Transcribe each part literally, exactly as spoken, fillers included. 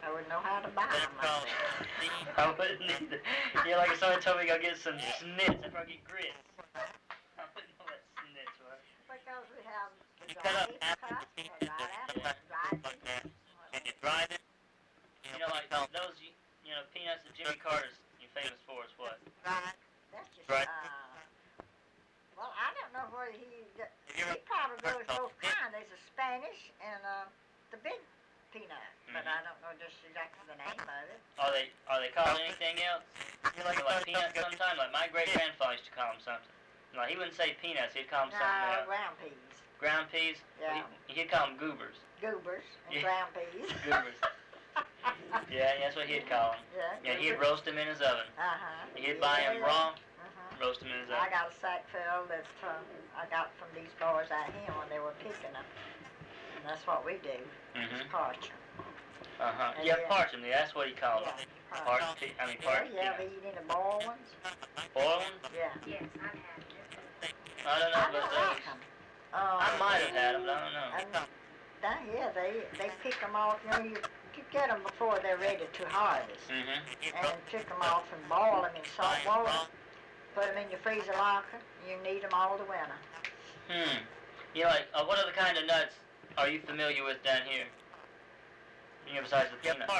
I wouldn't know how to buy them myself. I wouldn't either. Yeah, like if someone told me to go get some snits, I'd probably get grits. I wouldn't know what snits were. Because we have the You cut dry up apricot, apples, and dried apples, yeah. dried peanuts. And you dry them. You know, like those, you, you know, peanuts that Jimmy Carter's you famous for is what? That's just, Right. uh, well, I don't know where he, he ever probably heard goes both of- kinds. There's a Spanish and uh, the big peanut, but Mhm. I don't know just exactly the name of it. Are they are they called anything else? You like, like peanuts sometimes? Like my great grandfather used to call them something. Like he wouldn't say peanuts, he'd call them something No, else. ground peas, Ground peas? Yeah. He, he'd call them goobers. goobers, and Yeah. ground peas. Goobers. Yeah, that's what he'd call them. Yeah, Yeah, he'd goobers. roast them in his oven. Uh-huh. He'd buy them Yeah. raw, Uh-huh. roast them in his I oven. got a sack full that uh, I got from these boys out here when they were picking them. And that's what we do, Mm-hmm. is parch them. Uh-huh. And Yeah, yeah. parch them. Yeah, that's what he called Yeah, them. parch. Parch pe- I mean, Yeah, parch yeah, they peanuts. eat any boiled ones? Boil them? Yeah. Yes, I've had it. I don't know I about don't those. like them. Uh, I might have had them, but I don't know. And down here, they, they pick them off, you know, you, you get them before they're ready to harvest. Mm-hmm. And pick them off and boil them in salt water. Put them in your freezer locker. You need them all the winter. Hmm. You know, like, uh, what other kind of nuts are you familiar with down here? You know, besides the peanuts?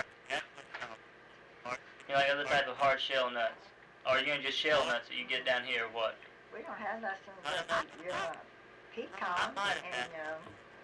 You know, like other type of hard shell nuts? Or are you gonna just shell nuts that you get down here or what? We don't have nothing but yeah, pecans and, uh,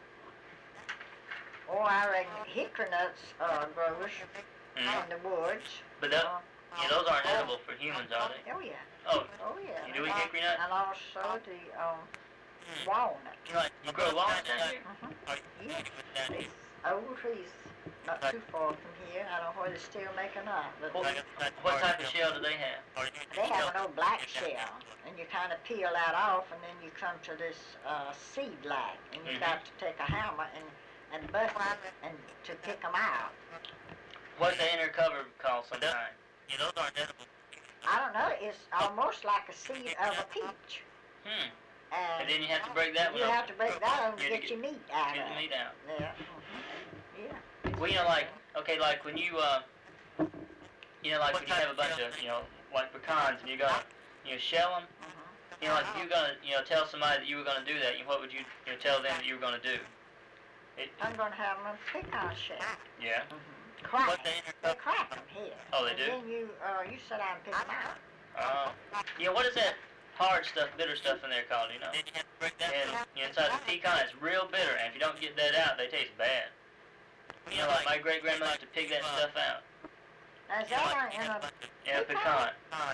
oh, I reckon hickory nuts uh, grows Mm-hmm. in the woods. But that, Uh, yeah, those aren't edible for humans, are they? Oh, yeah. Oh, Oh, yeah. You do eat And al- hickory nuts? And also the um, walnut. you know, like, you grow walnuts down here? Uh-huh. Yeah. It's old trees, not too far from here. I don't know whether they still make or not, but What, what type of shell do they have? they have an old black shell, and you kind of peel that off, and then you come to this uh, seed-like, and you Mhm. got to take a hammer and and bust it and to pick them out. What's the inner cover called sometimes? Yeah, those aren't edible. I don't know. It's almost like a seed of a peach, Hmm. and, And then you have to break that one you open. have to break that open to Yeah, to get your meat out Get of the it. meat out. Yeah. Mhm. Yeah. Well, you know, like, okay, like when you, uh, you know, like when you have a bunch of, you know, like pecans and you're gonna, you know, shell them, Mhm. you know, like if you're gonna, you know, tell somebody that you were gonna do that, you, what would you, you know, tell them that you were gonna do? It, I'm going to have them in pecan shell. yeah. Mm-hmm. Crack. What they- They crack them here. Oh, they and do? then you, uh, you sit down and pick them out. Uh, yeah, what is that hard stuff, bitter stuff in there called, you know? And you know, inside the pecan, it's real bitter, and if you don't get that out, they taste bad. You know, like my great-grandmother used to pick that stuff out. Now, is that in a In a pecan.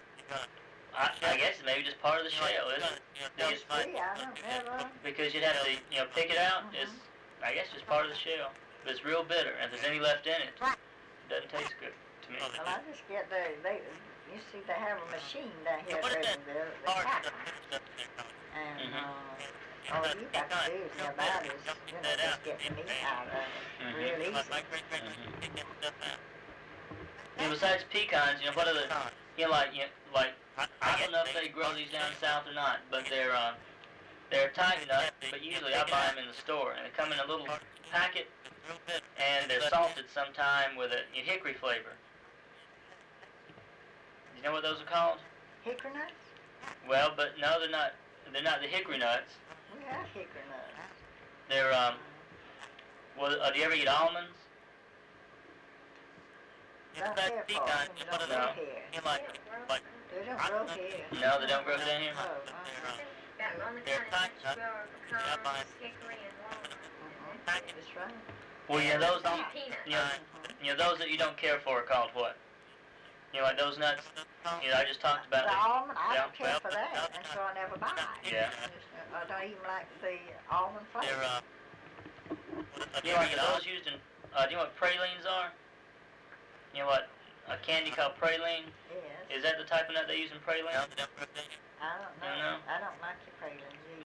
I, I guess it's maybe just part of the shell, isn't it? They just- tree? I don't never. because you'd have to, you know, pick it out. It's, I guess, just part of the shell. But it's real bitter, and if there's any left in it, it doesn't taste good to me. Well, I just get the, they, you see, they have a machine down here at Reasonville. They crack them. And, Mhm. uh, all you got to do is know about is, you know, just get the meat out of it. Mhm. Real easy. Mhm. You know, besides pecans, you know, what are the, you know, like, you know, like, I don't know if they grow these down south or not, but they're, uh, they're a type nut, but usually I buy them in the store, and they come in a little packet, and they're salted sometime with a you know, hickory flavor. You know what those are called? Hickory nuts? Well, but no, they're not. They're not the hickory nuts. We have hickory nuts. They're um. Well, uh, do you ever eat almonds? Not here for them. They don't No. grow here. They're like- They don't grow here. No, they don't grow down here. Oh, uh, That on the They're kind tight, of huh? grower, Yeah, fine. pecans, hickory, and walnut. mhm. That's right. Well, yeah, those And you, peanuts. you know, you know those that you don't care for are called what? You know, like those nuts. You know, I just talked about. The them. almond, I Yeah. don't care for that, and so I never buy it. Yeah. I, just, I don't even like the almond flavor. They're uh. You know, like are those used in? Uh, do you know what pralines are? You know what? A candy called praline. Yes. Is that the type of nut they use in praline? I don't know. No, no. I don't like the pralines.